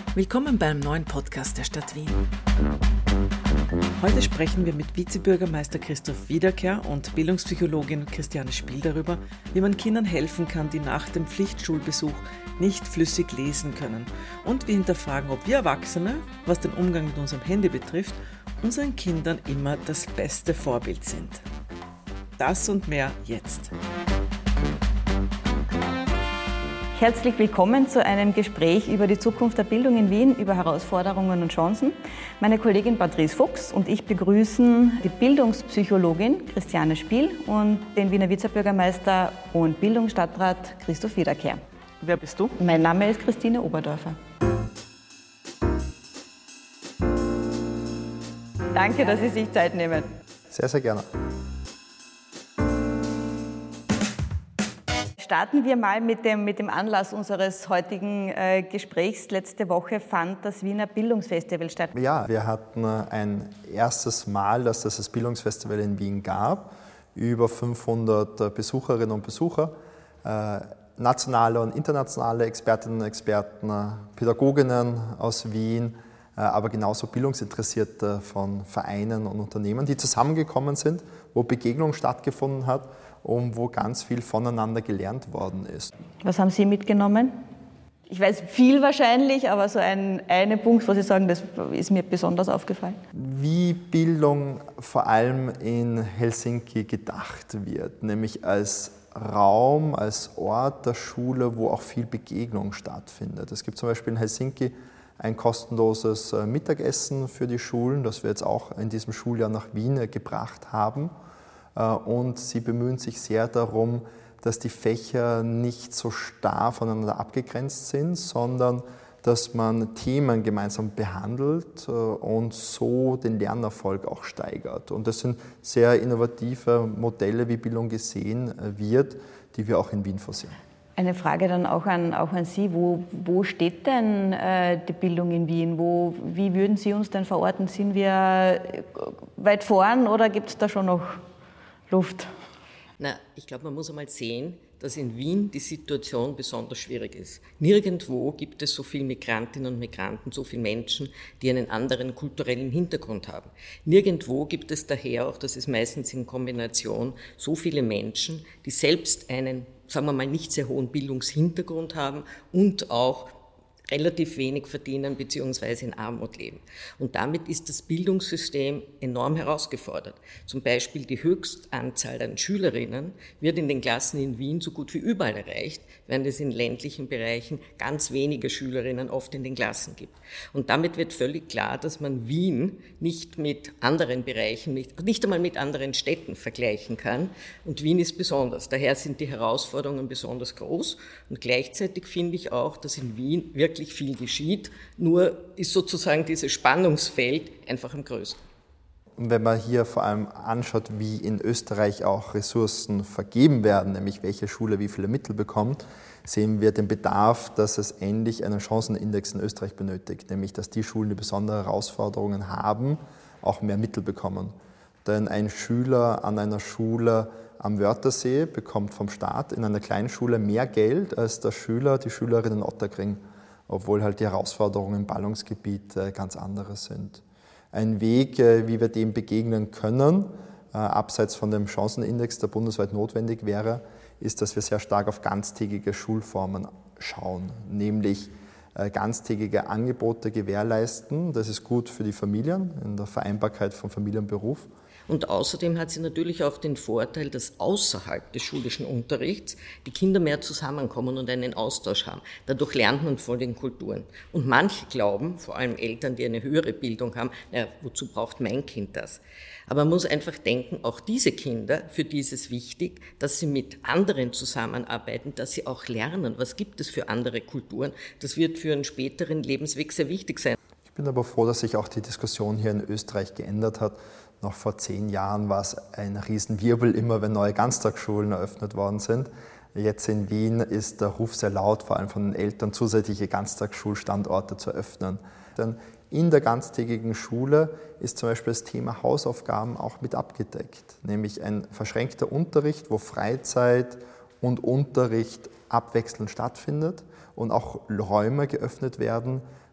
Willkommen beim neuen Podcast der Stadt Wien. Heute sprechen wir mit Vizebürgermeister Christoph Wiederkehr und Bildungspsychologin Christiane Spiel darüber, wie man Kindern helfen kann, die nach dem Pflichtschulbesuch nicht flüssig lesen können, und wir hinterfragen, ob wir Erwachsene, was den Umgang mit unserem Handy betrifft, unseren Kindern immer das beste Vorbild sind. Das und mehr jetzt. Herzlich willkommen zu einem Gespräch über die Zukunft der Bildung in Wien, über Herausforderungen und Chancen. Meine Kollegin Patrice Fuchs und ich begrüßen die Bildungspsychologin Christiane Spiel und den Wiener Vizebürgermeister und Bildungsstadtrat Christoph Wiederkehr. Wer bist du? Mein Name ist Christine Oberdorfer. Danke, dass Sie sich Zeit nehmen. Sehr, sehr gerne. Starten wir mal mit dem Anlass unseres heutigen Gesprächs. Letzte Woche fand das Wiener Bildungsfestival statt. Ja, wir hatten ein erstes Mal, dass es das Bildungsfestival in Wien gab. Über 500 Besucherinnen und Besucher, nationale und internationale Expertinnen und Experten, Pädagoginnen aus Wien, aber genauso Bildungsinteressierte von Vereinen und Unternehmen, die zusammengekommen sind, wo Begegnung stattgefunden hat und wo ganz viel voneinander gelernt worden ist. Was haben Sie mitgenommen? Ich weiß viel wahrscheinlich, aber so ein Punkt, wo Sie sagen, das ist mir besonders aufgefallen. Wie Bildung vor allem in Helsinki gedacht wird, nämlich als Raum, als Ort der Schule, wo auch viel Begegnung stattfindet. Es gibt zum Beispiel in Helsinki ein kostenloses Mittagessen für die Schulen, das wir jetzt auch in diesem Schuljahr nach Wien gebracht haben. Und sie bemühen sich sehr darum, dass die Fächer nicht so starr voneinander abgegrenzt sind, sondern dass man Themen gemeinsam behandelt und so den Lernerfolg auch steigert. Und das sind sehr innovative Modelle, wie Bildung gesehen wird, die wir auch in Wien forcieren. Eine Frage dann auch an Sie. Wo steht denn die Bildung in Wien? Wie würden Sie uns denn verorten? Sind wir weit vorn oder gibt es da schon noch Luft? Ich glaube, man muss einmal sehen, dass in Wien die Situation besonders schwierig ist. Nirgendwo gibt es so viele Migrantinnen und Migranten, so viele Menschen, die einen anderen kulturellen Hintergrund haben. Nirgendwo gibt es daher, auch das ist meistens in Kombination, so viele Menschen, die selbst einen, sagen wir mal, nicht sehr hohen Bildungshintergrund haben und auch relativ wenig verdienen bzw. in Armut leben. Und damit ist das Bildungssystem enorm herausgefordert. Zum Beispiel die Höchstanzahl an Schülerinnen wird in den Klassen in Wien so gut wie überall erreicht, während es in ländlichen Bereichen ganz wenige Schülerinnen oft in den Klassen gibt. Und damit wird völlig klar, dass man Wien nicht mit anderen Bereichen, nicht einmal mit anderen Städten vergleichen kann. Und Wien ist besonders. Daher sind die Herausforderungen besonders groß. Und gleichzeitig finde ich auch, dass in Wien wirklich viel geschieht, nur ist sozusagen dieses Spannungsfeld einfach am größten. Und wenn man hier vor allem anschaut, wie in Österreich auch Ressourcen vergeben werden, nämlich welche Schule wie viele Mittel bekommt, sehen wir den Bedarf, dass es endlich einen Chancenindex in Österreich benötigt, nämlich dass die Schulen, die besondere Herausforderungen haben, auch mehr Mittel bekommen. Denn ein Schüler an einer Schule am Wörthersee bekommt vom Staat in einer kleinen Schule mehr Geld als der Schüler, die Schülerin in Ottakring, obwohl halt die Herausforderungen im Ballungsgebiet ganz andere sind. Ein Weg, wie wir dem begegnen können, abseits von dem Chancenindex, der bundesweit notwendig wäre, ist, dass wir sehr stark auf ganztägige Schulformen schauen, nämlich ganztägige Angebote gewährleisten. Das ist gut für die Familien in der Vereinbarkeit von Familie und Beruf. Und außerdem hat sie natürlich auch den Vorteil, dass außerhalb des schulischen Unterrichts die Kinder mehr zusammenkommen und einen Austausch haben. Dadurch lernt man von den Kulturen. Und manche glauben, vor allem Eltern, die eine höhere Bildung haben, wozu braucht mein Kind das? Aber man muss einfach denken, auch diese Kinder, für die ist es wichtig, dass sie mit anderen zusammenarbeiten, dass sie auch lernen, was gibt es für andere Kulturen. Das wird für einen späteren Lebensweg sehr wichtig sein. Ich bin aber froh, dass sich auch die Diskussion hier in Österreich geändert hat. Noch vor 10 Jahren war es ein Riesenwirbel, immer wenn neue Ganztagsschulen eröffnet worden sind. Jetzt in Wien ist der Ruf sehr laut, vor allem von den Eltern, zusätzliche Ganztagsschulstandorte zu eröffnen. Denn in der ganztägigen Schule ist zum Beispiel das Thema Hausaufgaben auch mit abgedeckt, nämlich ein verschränkter Unterricht, wo Freizeit und Unterricht abwechselnd stattfindet und auch Räume geöffnet werden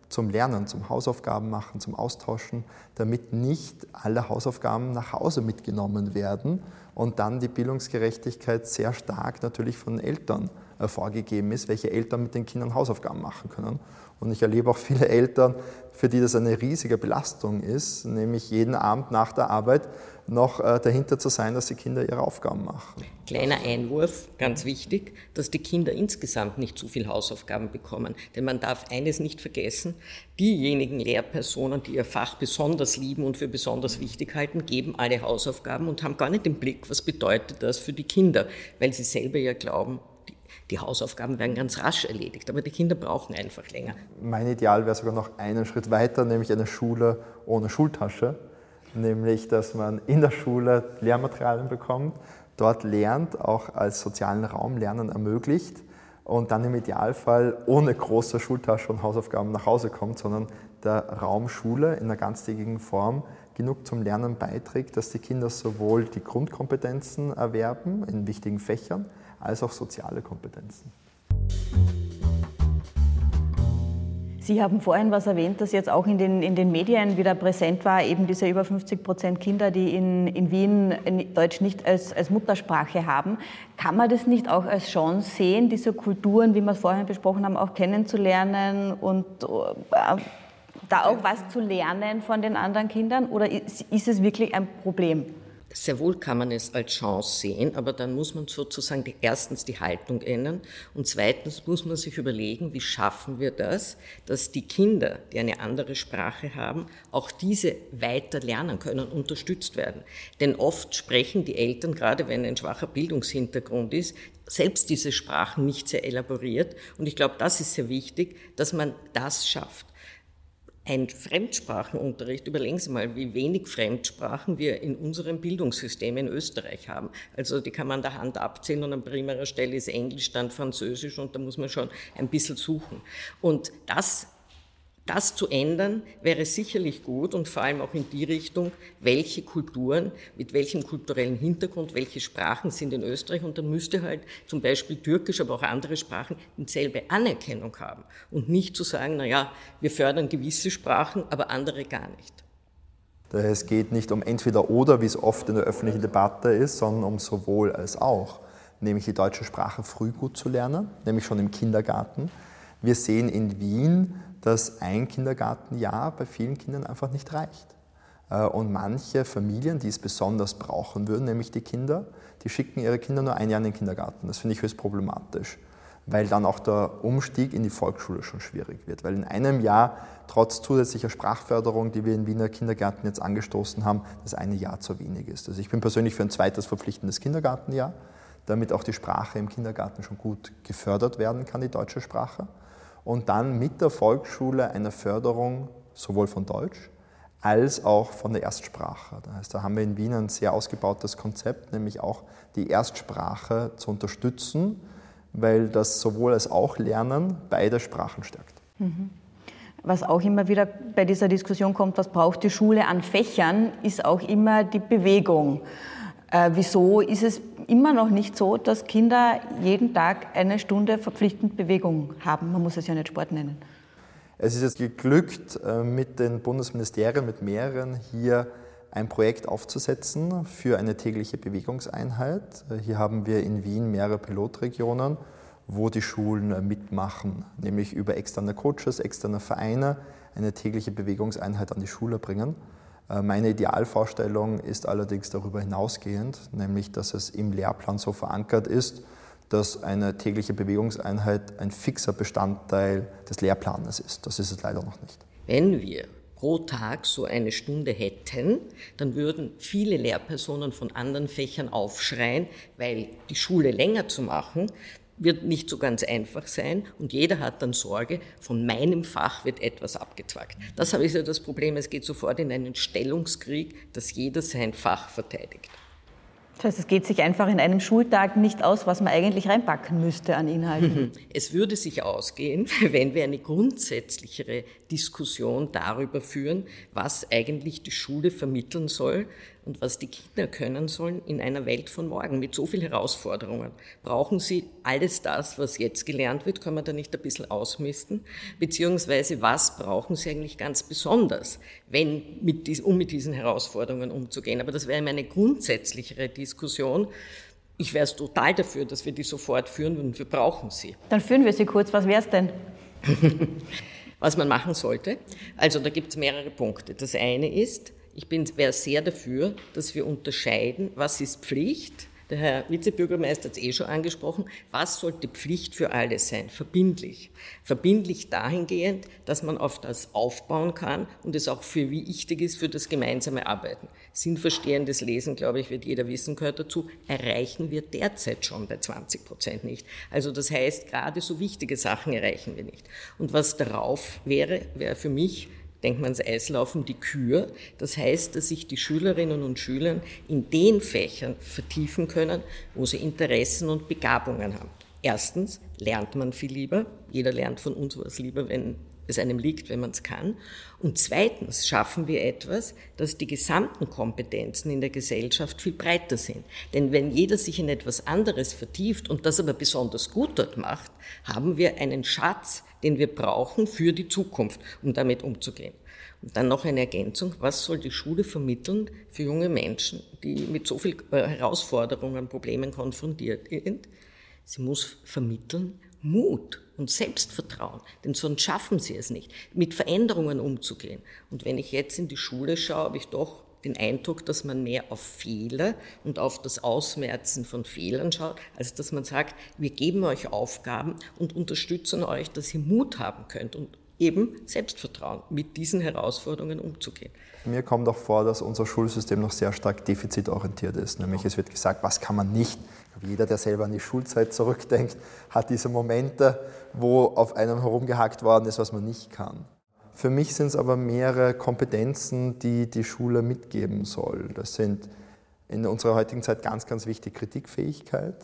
zum Lernen, zum Hausaufgaben machen, zum Austauschen, damit nicht alle Hausaufgaben nach Hause mitgenommen werden und dann die Bildungsgerechtigkeit sehr stark natürlich von den Eltern vorgegeben ist, welche Eltern mit den Kindern Hausaufgaben machen können. Und ich erlebe auch viele Eltern, für die das eine riesige Belastung ist, nämlich jeden Abend nach der Arbeit noch dahinter zu sein, dass die Kinder ihre Aufgaben machen. Kleiner Einwurf, ganz wichtig, dass die Kinder insgesamt nicht zu viel Hausaufgaben bekommen. Denn man darf eines nicht vergessen, diejenigen Lehrpersonen, die ihr Fach besonders lieben und für besonders wichtig halten, geben alle Hausaufgaben und haben gar nicht den Blick, was bedeutet das für die Kinder, weil sie selber ja glauben, die Hausaufgaben werden ganz rasch erledigt, aber die Kinder brauchen einfach länger. Mein Ideal wäre sogar noch einen Schritt weiter, nämlich eine Schule ohne Schultasche. Nämlich, dass man in der Schule Lehrmaterialien bekommt, dort lernt, auch als sozialen Raum Lernen ermöglicht und dann im Idealfall ohne große Schultasche und Hausaufgaben nach Hause kommt, sondern der Raum Schule in einer ganztägigen Form genug zum Lernen beiträgt, dass die Kinder sowohl die Grundkompetenzen erwerben in wichtigen Fächern, als auch soziale Kompetenzen. Sie haben vorhin was erwähnt, das jetzt auch in den Medien wieder präsent war, eben diese über 50% Kinder, die in Wien Deutsch nicht als Muttersprache haben. Kann man das nicht auch als Chance sehen, diese Kulturen, wie wir es vorhin besprochen haben, auch kennenzulernen und da auch was zu lernen von den anderen Kindern? Oder ist es wirklich ein Problem? Sehr wohl kann man es als Chance sehen, aber dann muss man sozusagen erstens die Haltung ändern und zweitens muss man sich überlegen, wie schaffen wir das, dass die Kinder, die eine andere Sprache haben, auch diese weiter lernen können, unterstützt werden. Denn oft sprechen die Eltern, gerade wenn ein schwacher Bildungshintergrund ist, selbst diese Sprachen nicht sehr elaboriert und ich glaube, das ist sehr wichtig, dass man das schafft. Ein Fremdsprachenunterricht, überlegen Sie mal, wie wenig Fremdsprachen wir in unserem Bildungssystem in Österreich haben. Also die kann man an der Hand abzählen und an primärer Stelle ist Englisch, dann Französisch und da muss man schon ein bisschen suchen. Und das zu ändern, wäre sicherlich gut und vor allem auch in die Richtung, welche Kulturen, mit welchem kulturellen Hintergrund, welche Sprachen sind in Österreich und dann müsste halt zum Beispiel Türkisch, aber auch andere Sprachen dieselbe Anerkennung haben und nicht zu sagen, naja, wir fördern gewisse Sprachen, aber andere gar nicht. Es geht nicht um entweder oder, wie es oft in der öffentlichen Debatte ist, sondern um sowohl als auch, nämlich die deutsche Sprache früh gut zu lernen, nämlich schon im Kindergarten. Wir sehen in Wien, dass ein Kindergartenjahr bei vielen Kindern einfach nicht reicht. Und manche Familien, die es besonders brauchen würden, nämlich die Kinder, die schicken ihre Kinder nur ein Jahr in den Kindergarten. Das finde ich höchst problematisch, weil dann auch der Umstieg in die Volksschule schon schwierig wird. Weil in einem Jahr, trotz zusätzlicher Sprachförderung, die wir in Wiener Kindergärten jetzt angestoßen haben, das eine Jahr zu wenig ist. Also ich bin persönlich für ein zweites verpflichtendes Kindergartenjahr, damit auch die Sprache im Kindergarten schon gut gefördert werden kann, die deutsche Sprache. Und dann mit der Volksschule eine Förderung sowohl von Deutsch als auch von der Erstsprache. Das heißt, da haben wir in Wien ein sehr ausgebautes Konzept, nämlich auch die Erstsprache zu unterstützen, weil das sowohl als auch Lernen beide Sprachen stärkt. Was auch immer wieder bei dieser Diskussion kommt, was braucht die Schule an Fächern, ist auch immer die Bewegung. Wieso ist es immer noch nicht so, dass Kinder jeden Tag eine Stunde verpflichtend Bewegung haben? Man muss es ja nicht Sport nennen. Es ist jetzt geglückt, mit den Bundesministerien, mit mehreren, hier ein Projekt aufzusetzen für eine tägliche Bewegungseinheit. Hier haben wir in Wien mehrere Pilotregionen, wo die Schulen mitmachen, nämlich über externe Coaches, externe Vereine eine tägliche Bewegungseinheit an die Schule bringen. Meine Idealvorstellung ist allerdings darüber hinausgehend, nämlich dass es im Lehrplan so verankert ist, dass eine tägliche Bewegungseinheit ein fixer Bestandteil des Lehrplanes ist. Das ist es leider noch nicht. Wenn wir pro Tag so eine Stunde hätten, dann würden viele Lehrpersonen von anderen Fächern aufschreien, weil die Schule länger zu machen, wird nicht so ganz einfach sein und jeder hat dann Sorge, von meinem Fach wird etwas abgezwackt. Das ist ja das Problem, es geht sofort in einen Stellungskrieg, dass jeder sein Fach verteidigt. Das heißt, es geht sich einfach in einem Schultag nicht aus, was man eigentlich reinpacken müsste an Inhalten. Es würde sich ausgehen, wenn wir eine grundsätzlichere Diskussion darüber führen, was eigentlich die Schule vermitteln soll und was die Kinder können sollen in einer Welt von morgen mit so vielen Herausforderungen. Brauchen sie alles das, was jetzt gelernt wird? Können wir da nicht ein bisschen ausmisten? Beziehungsweise was brauchen sie eigentlich ganz besonders, um mit diesen Herausforderungen umzugehen? Aber das wäre eine grundsätzlichere Diskussion. Ich wäre es total dafür, dass wir die sofort führen und wir brauchen sie. Dann führen wir sie kurz. Was wäre es denn? Was man machen sollte? Also da gibt es mehrere Punkte. Das eine ist, wäre sehr dafür, dass wir unterscheiden, was ist Pflicht. Der Herr Vizebürgermeister hat es schon angesprochen. Was sollte Pflicht für alle sein? Verbindlich. Verbindlich dahingehend, dass man auf das aufbauen kann und es auch für wichtig ist für das gemeinsame Arbeiten. Sinnverstehendes Lesen, glaube ich, wird jeder wissen, gehört dazu, erreichen wir derzeit schon bei 20% nicht. Also das heißt, gerade so wichtige Sachen erreichen wir nicht. Und was darauf wäre für mich, denkt man ans Eislaufen, die Kür. Das heißt, dass sich die Schülerinnen und Schüler in den Fächern vertiefen können, wo sie Interessen und Begabungen haben. Erstens lernt man viel lieber. Jeder lernt von uns was lieber, wenn es einem liegt, wenn man es kann. Und zweitens schaffen wir etwas, dass die gesamten Kompetenzen in der Gesellschaft viel breiter sind. Denn wenn jeder sich in etwas anderes vertieft und das aber besonders gut dort macht, haben wir einen Schatz, den wir brauchen für die Zukunft, um damit umzugehen. Und dann noch eine Ergänzung, was soll die Schule vermitteln für junge Menschen, die mit so vielen Herausforderungen, Problemen konfrontiert sind? Sie muss vermitteln Mut und Selbstvertrauen, denn sonst schaffen sie es nicht, mit Veränderungen umzugehen. Und wenn ich jetzt in die Schule schaue, habe ich doch den Eindruck, dass man mehr auf Fehler und auf das Ausmerzen von Fehlern schaut, als dass man sagt, wir geben euch Aufgaben und unterstützen euch, dass ihr Mut haben könnt und eben Selbstvertrauen, mit diesen Herausforderungen umzugehen. Mir kommt auch vor, dass unser Schulsystem noch sehr stark defizitorientiert ist. Nämlich es wird gesagt, was kann man nicht. Jeder, der selber an die Schulzeit zurückdenkt, hat diese Momente, wo auf einem herumgehackt worden ist, was man nicht kann. Für mich sind es aber mehrere Kompetenzen, die die Schule mitgeben soll. Das sind in unserer heutigen Zeit ganz, ganz wichtig Kritikfähigkeit.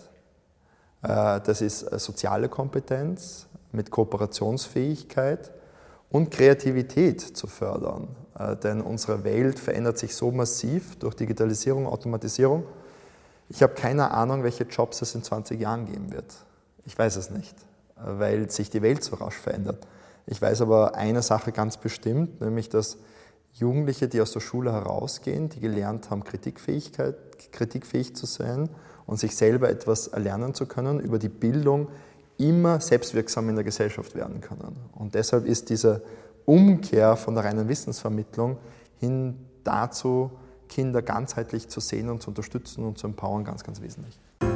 Das ist soziale Kompetenz mit Kooperationsfähigkeit und Kreativität zu fördern. Denn unsere Welt verändert sich so massiv durch Digitalisierung, Automatisierung. Ich habe keine Ahnung, welche Jobs es in 20 Jahren geben wird. Ich weiß es nicht, weil sich die Welt so rasch verändert. Ich weiß aber eine Sache ganz bestimmt, nämlich dass Jugendliche, die aus der Schule herausgehen, die gelernt haben, kritikfähig zu sein und sich selber etwas erlernen zu können, über die Bildung immer selbstwirksam in der Gesellschaft werden können. Und deshalb ist diese Umkehr von der reinen Wissensvermittlung hin dazu, Kinder ganzheitlich zu sehen und zu unterstützen und zu empowern, ganz, ganz wesentlich.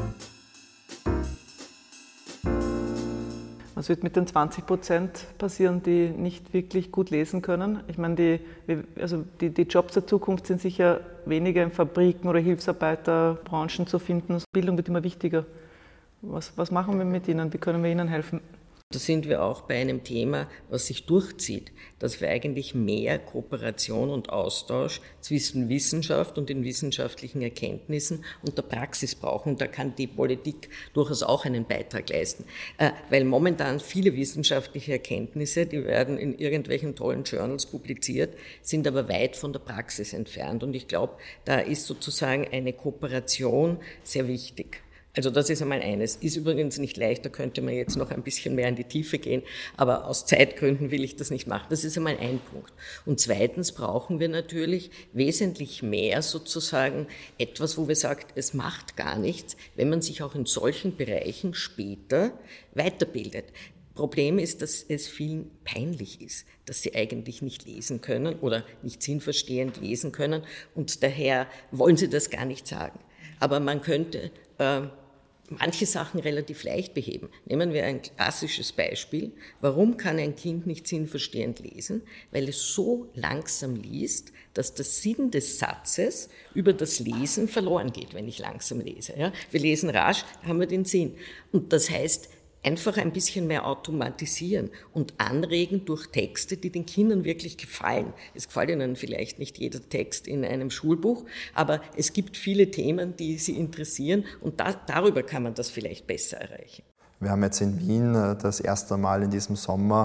Was wird mit den 20% passieren, die nicht wirklich gut lesen können? Ich meine, die Jobs der Zukunft sind sicher weniger in Fabriken oder Hilfsarbeiterbranchen zu finden. Bildung wird immer wichtiger. Was machen wir mit ihnen? Wie können wir ihnen helfen? Da sind wir auch bei einem Thema, was sich durchzieht, dass wir eigentlich mehr Kooperation und Austausch zwischen Wissenschaft und den wissenschaftlichen Erkenntnissen und der Praxis brauchen. Und da kann die Politik durchaus auch einen Beitrag leisten. Weil momentan viele wissenschaftliche Erkenntnisse, die werden in irgendwelchen tollen Journals publiziert, sind aber weit von der Praxis entfernt. Und ich glaube, da ist sozusagen eine Kooperation sehr wichtig. Also das ist einmal eines. Ist übrigens nicht leicht, da könnte man jetzt noch ein bisschen mehr in die Tiefe gehen, aber aus Zeitgründen will ich das nicht machen. Das ist einmal ein Punkt. Und zweitens brauchen wir natürlich wesentlich mehr sozusagen etwas, wo wir sagen, es macht gar nichts, wenn man sich auch in solchen Bereichen später weiterbildet. Problem ist, dass es vielen peinlich ist, dass sie eigentlich nicht lesen können oder nicht sinnverstehend lesen können und daher wollen sie das gar nicht sagen. Aber man könnte manche Sachen relativ leicht beheben. Nehmen wir ein klassisches Beispiel. Warum kann ein Kind nicht sinnverstehend lesen? Weil es so langsam liest, dass der Sinn des Satzes über das Lesen verloren geht, wenn ich langsam lese. Ja? Wir lesen rasch, haben wir den Sinn. Und das heißt, einfach ein bisschen mehr automatisieren und anregen durch Texte, die den Kindern wirklich gefallen. Es gefällt ihnen vielleicht nicht jeder Text in einem Schulbuch, aber es gibt viele Themen, die sie interessieren und darüber kann man das vielleicht besser erreichen. Wir haben jetzt in Wien das erste Mal in diesem Sommer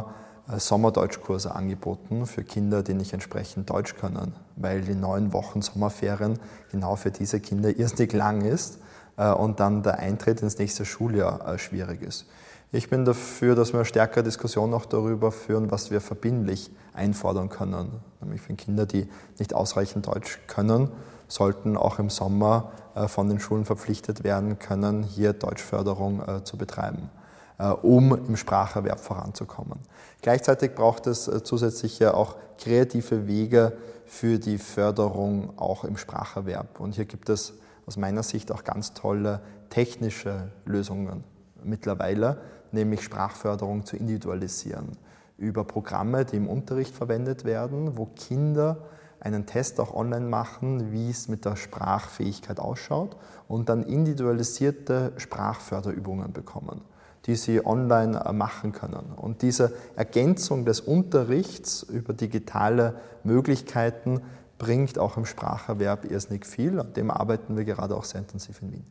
Sommerdeutschkurse angeboten für Kinder, die nicht entsprechend Deutsch können, weil die 9 Wochen Sommerferien genau für diese Kinder irrsinnig lang ist und dann der Eintritt ins nächste Schuljahr schwierig ist. Ich bin dafür, dass wir eine stärkere Diskussion noch darüber führen, was wir verbindlich einfordern können. Nämlich für Kinder, die nicht ausreichend Deutsch können, sollten auch im Sommer von den Schulen verpflichtet werden können, hier Deutschförderung zu betreiben, um im Spracherwerb voranzukommen. Gleichzeitig braucht es zusätzliche auch kreative Wege für die Förderung auch im Spracherwerb. Und hier gibt es aus meiner Sicht auch ganz tolle technische Lösungen mittlerweile, nämlich Sprachförderung zu individualisieren. Über Programme, die im Unterricht verwendet werden, wo Kinder einen Test auch online machen, wie es mit der Sprachfähigkeit ausschaut und dann individualisierte Sprachförderübungen bekommen, die sie online machen können. Und diese Ergänzung des Unterrichts über digitale Möglichkeiten bringt auch im Spracherwerb irrsinnig viel. An dem arbeiten wir gerade auch sehr intensiv in Wien.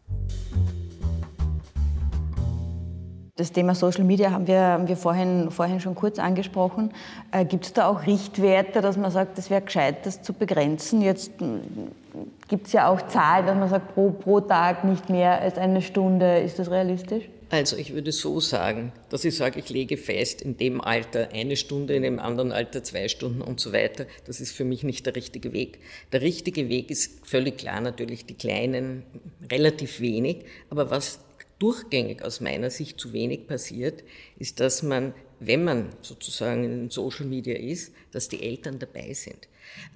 Das Thema Social Media haben wir vorhin schon kurz angesprochen. Gibt es da auch Richtwerte, dass man sagt, das wäre gescheit, das zu begrenzen? Jetzt gibt es ja auch Zahlen, dass man sagt, pro Tag nicht mehr als eine Stunde. Ist das realistisch? Also ich würde so sagen, dass ich sage, ich lege fest, in dem Alter 1 Stunde, in dem anderen Alter 2 Stunden und so weiter. Das ist für mich nicht der richtige Weg. Der richtige Weg ist völlig klar natürlich die Kleinen, relativ wenig. Aber was durchgängig aus meiner Sicht zu wenig passiert, ist, dass man, wenn man sozusagen in Social Media ist, dass die Eltern dabei sind.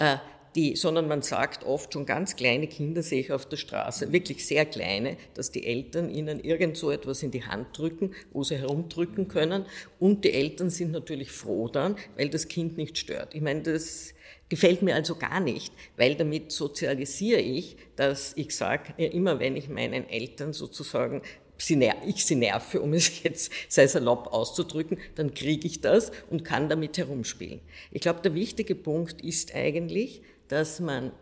Sondern man sagt oft, schon ganz kleine Kinder sehe ich auf der Straße, wirklich sehr kleine, dass die Eltern ihnen irgend so etwas in die Hand drücken, wo sie herumdrücken können. Und die Eltern sind natürlich froh dann, weil das Kind nicht stört. Ich meine, das gefällt mir also gar nicht, weil damit sozialisiere ich, dass ich sage, immer wenn ich meinen Eltern sozusagen ich sie nerve, um es jetzt sei salopp auszudrücken, dann kriege ich das und kann damit herumspielen. Ich glaube, der wichtige Punkt ist eigentlich, dass man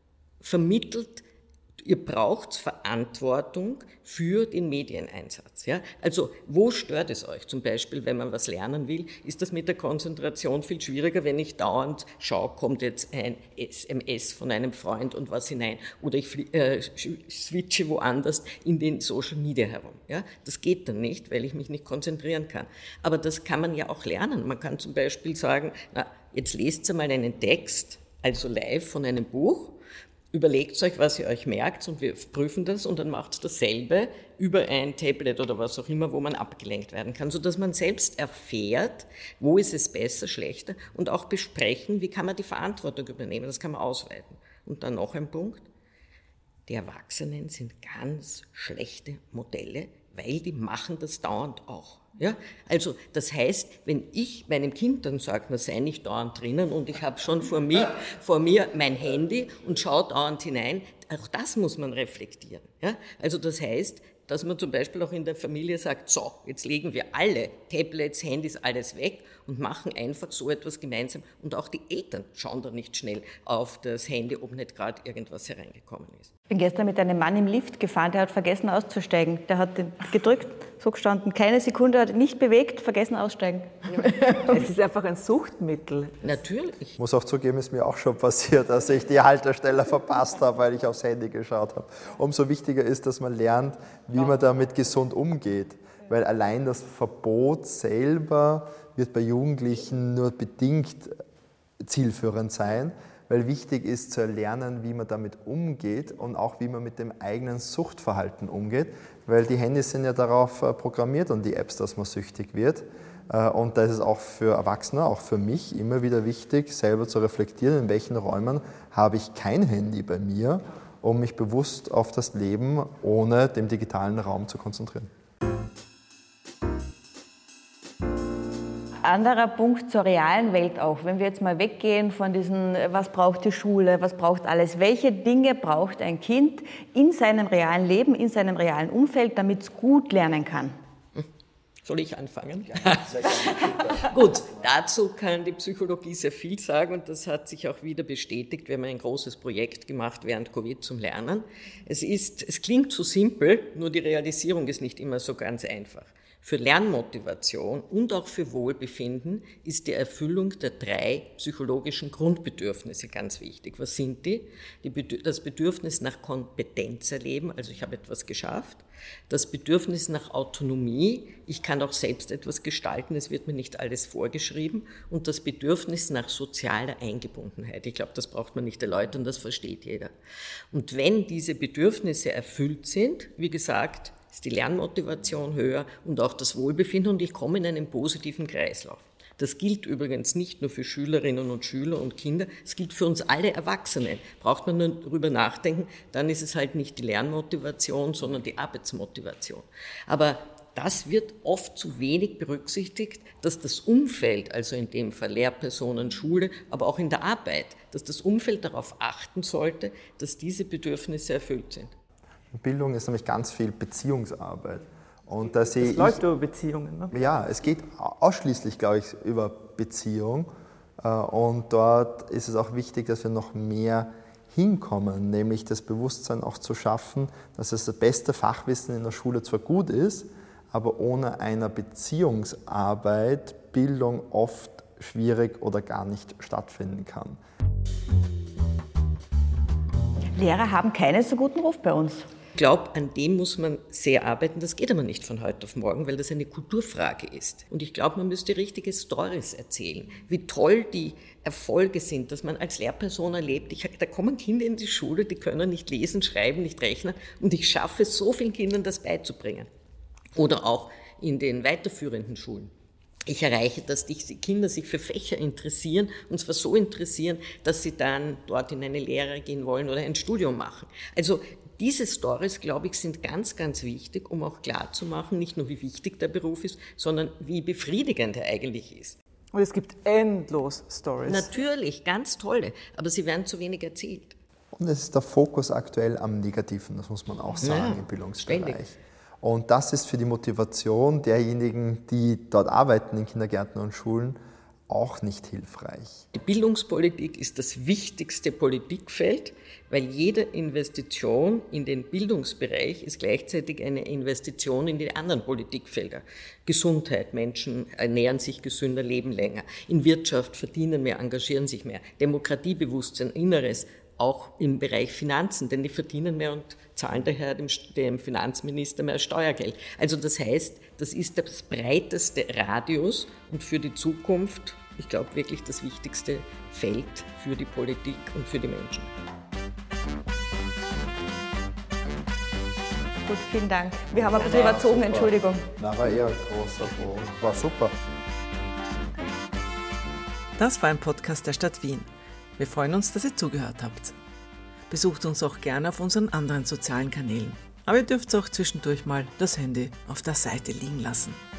vermittelt, ihr braucht Verantwortung für den Medieneinsatz. Ja? Also wo stört es euch? Zum Beispiel, wenn man was lernen will, ist das mit der Konzentration viel schwieriger, wenn ich dauernd schaue, kommt jetzt ein SMS von einem Freund und was hinein oder ich switche woanders in den Social Media herum. Ja? Das geht dann nicht, weil ich mich nicht konzentrieren kann. Aber das kann man ja auch lernen. Man kann zum Beispiel sagen, jetzt lest einmal einen Text, also live von einem Buch, überlegt euch, was ihr euch merkt und wir prüfen das und dann macht dasselbe über ein Tablet oder was auch immer, wo man abgelenkt werden kann, sodass man selbst erfährt, wo ist es besser, schlechter und auch besprechen, wie kann man die Verantwortung übernehmen, das kann man ausweiten. Und dann noch ein Punkt, die Erwachsenen sind ganz schlechte Modelle, weil die machen das dauernd auch. Ja? Also das heißt, wenn ich meinem Kind dann sage, na sei nicht dauernd drinnen und ich habe schon vor mir mein Handy und schaue dauernd hinein, auch das muss man reflektieren. Ja? Also das heißt, dass man zum Beispiel auch in der Familie sagt, so, jetzt legen wir alle Tablets, Handys, alles weg und machen einfach so etwas gemeinsam. Und auch die Eltern schauen da nicht schnell auf das Handy, ob nicht gerade irgendwas hereingekommen ist. Ich bin gestern mit einem Mann im Lift gefahren, der hat vergessen auszusteigen. Der hat gedrückt, so gestanden, keine Sekunde, hat nicht bewegt, vergessen aussteigen. Ja. Es ist einfach ein Suchtmittel. Natürlich. Ich muss auch zugeben, ist mir auch schon passiert, dass ich die Haltestelle verpasst habe, weil ich aufs Handy geschaut habe. Umso wichtiger ist, dass man lernt, wie man damit gesund umgeht. Weil allein das Verbot selber wird bei Jugendlichen nur bedingt zielführend sein, weil wichtig ist zu erlernen, wie man damit umgeht und auch wie man mit dem eigenen Suchtverhalten umgeht, weil die Handys sind ja darauf programmiert und die Apps, dass man süchtig wird. Und da ist es auch für Erwachsene, auch für mich immer wieder wichtig, selber zu reflektieren, in welchen Räumen habe ich kein Handy bei mir, um mich bewusst auf das Leben ohne den digitalen Raum zu konzentrieren. Anderer Punkt zur realen Welt auch. Wenn wir jetzt mal weggehen von diesen, was braucht die Schule, was braucht alles, welche Dinge braucht ein Kind in seinem realen Leben, in seinem realen Umfeld, damit es gut lernen kann? Soll ich anfangen? Ja, sehr gerne. Gut, dazu kann die Psychologie sehr viel sagen und das hat sich auch wieder bestätigt. Wir haben ein großes Projekt gemacht während Covid zum Lernen. Es klingt so simpel, nur die Realisierung ist nicht immer so ganz einfach. Für Lernmotivation und auch für Wohlbefinden ist die Erfüllung der 3 psychologischen Grundbedürfnisse ganz wichtig. Was sind die? Das Bedürfnis nach Kompetenz erleben, also ich habe etwas geschafft. Das Bedürfnis nach Autonomie, ich kann auch selbst etwas gestalten, es wird mir nicht alles vorgeschrieben. Und das Bedürfnis nach sozialer Eingebundenheit. Ich glaube, das braucht man nicht erläutern, das versteht jeder. Und wenn diese Bedürfnisse erfüllt sind, wie gesagt, ist die Lernmotivation höher und auch das Wohlbefinden und ich komme in einen positiven Kreislauf. Das gilt übrigens nicht nur für Schülerinnen und Schüler und Kinder, es gilt für uns alle Erwachsenen. Braucht man nur darüber nachdenken, dann ist es halt nicht die Lernmotivation, sondern die Arbeitsmotivation. Aber das wird oft zu wenig berücksichtigt, dass das Umfeld, also in dem Fall Lehrpersonen, Schule, aber auch in der Arbeit, dass das Umfeld darauf achten sollte, dass diese Bedürfnisse erfüllt sind. Bildung ist nämlich ganz viel Beziehungsarbeit. Und das läuft über Beziehungen, ne? Ja, es geht ausschließlich, glaube ich, über Beziehung. Und dort ist es auch wichtig, dass wir noch mehr hinkommen, nämlich das Bewusstsein auch zu schaffen, dass das beste Fachwissen in der Schule zwar gut ist, aber ohne einer Beziehungsarbeit Bildung oft schwierig oder gar nicht stattfinden kann. Lehrer haben keinen so guten Ruf bei uns. Ich glaube, an dem muss man sehr arbeiten. Das geht aber nicht von heute auf morgen, weil das eine Kulturfrage ist. Und ich glaube, man müsste richtige Storys erzählen, wie toll die Erfolge sind, dass man als Lehrperson erlebt. Da kommen Kinder in die Schule, die können nicht lesen, schreiben, nicht rechnen und ich schaffe es, so vielen Kindern das beizubringen. Oder auch in den weiterführenden Schulen. Ich erreiche, dass die Kinder sich für Fächer interessieren, und zwar so interessieren, dass sie dann dort in eine Lehre gehen wollen oder ein Studium machen. Also diese Storys, glaube ich, sind ganz, ganz wichtig, um auch klarzumachen, nicht nur wie wichtig der Beruf ist, sondern wie befriedigend er eigentlich ist. Und es gibt endlos Storys. Natürlich, ganz tolle, aber sie werden zu wenig erzählt. Und es ist der Fokus aktuell am Negativen, das muss man auch sagen, im Bildungsbereich. Ständig. Und das ist für die Motivation derjenigen, die dort arbeiten in Kindergärten und Schulen, auch nicht hilfreich. Die Bildungspolitik ist das wichtigste Politikfeld, weil jede Investition in den Bildungsbereich ist gleichzeitig eine Investition in die anderen Politikfelder. Gesundheit, Menschen ernähren sich gesünder, leben länger. In Wirtschaft verdienen mehr, engagieren sich mehr. Demokratiebewusstsein, Inneres, auch im Bereich Finanzen, denn die verdienen mehr und zahlen daher dem Finanzminister mehr Steuergeld. Also das heißt, das ist das breiteste Radius und für die Zukunft, ich glaube, wirklich das wichtigste Feld für die Politik und für die Menschen. Gut, vielen Dank. Wir haben ein bisschen überzogen, Entschuldigung. Na, war eher großer Bogen. War super. Das war ein Podcast der Stadt Wien. Wir freuen uns, dass ihr zugehört habt. Besucht uns auch gerne auf unseren anderen sozialen Kanälen. Aber ihr dürft auch zwischendurch mal das Handy auf der Seite liegen lassen.